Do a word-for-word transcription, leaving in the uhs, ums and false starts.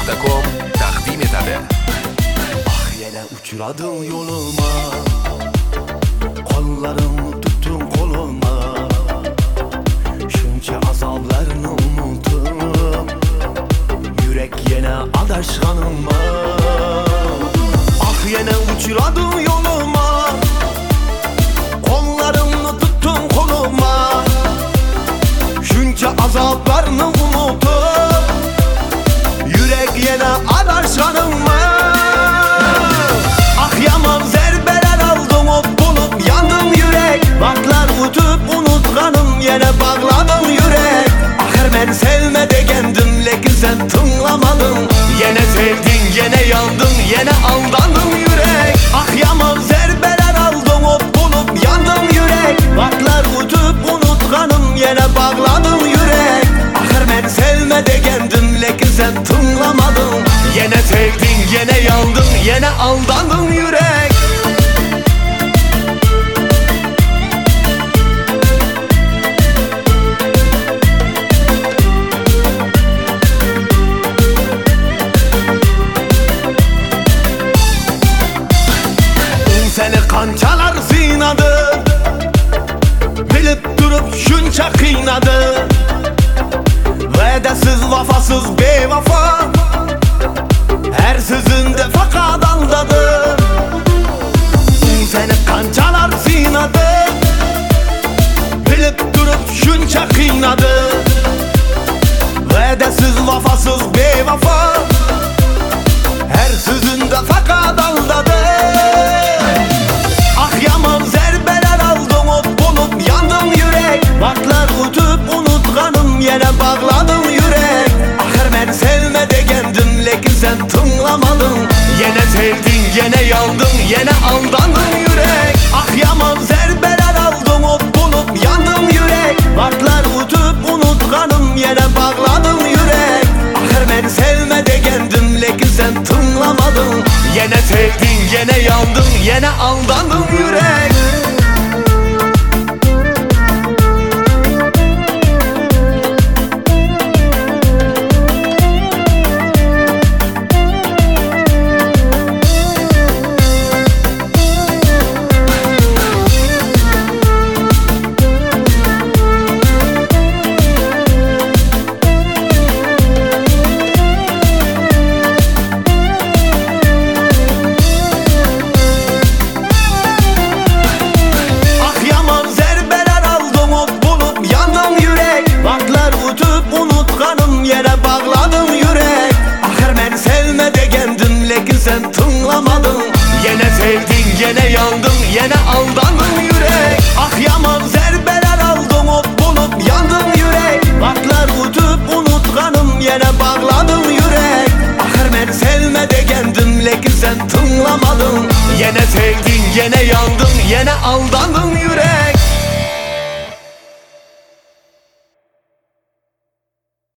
nokta com taqdim etadi. Ah, yana uchradim yo'lima, qo'llarimni tutdim qo'lima. Shuncha azoblarni unutdim, yurak yana adashganimma. Ah, yana uchradim yo'lima, qo'llarimni tutdim qo'lima. Shuncha azoblarni unutdim, yürek yana adashganimma. Ah, yaman zerbeler aldım, ot bulup yandım yürek. Vaklar utup unutkanım, yana bağladım yürek. Ahir ben sevme degendim, lekin sen tınlamadın. Yine sevdin, yine yandın, yine aldandım yürek. Ah, yaman zerbeler aldım, ot bulup yandım yürek. Vaklar utup unutkanım, yine bağladım yürek. Ahir ben sevme degendim, lekin sen tınlamadın. Yine sevdin, yine yandın, yine aldandın yürek. Seni kançalar zinadı, bilip durup şunça kıynadı. Vedesiz, vafasız, bevafa, her sözünde fakat aldadı. Seni kançalar zinadı, bilip durup şunça kıynadı. Vedesiz, vafasız, bevafa, her sözünde fakat aldadı. Ah, yaman zerbeler aldım, ot bulup yandım yürek. Vaklar utup unutkanım, yine bağladım yürek. Ahir ben sevme degendim, lekin sen tınlamadın. Yine sevdin, yine yandın, yine aldandın yürek. Ah, yaman zerbeler aldım, ot bulup yandım yürek. Vaklar utup unutkanım, yine bağladım yürek. Ahir ben sevme degendim, lekin sen tınlamadın. Yine sevdin, yine yandın, yine aldandın yürek. Yere bağladım yürek. Ahir ben sevme degendim, lekin sen tınlamadın. Yine sevdin, yine yandın, yine aldandın yürek. Ah, yaman zerbeler aldım, ot bulup yandım yürek. Vaklar utup unutkanım, yine bağladım yürek. Ahir ben sevme degendim, lekin sen tınlamadın. Yine sevdin, yine yandın, yine aldandın yürek.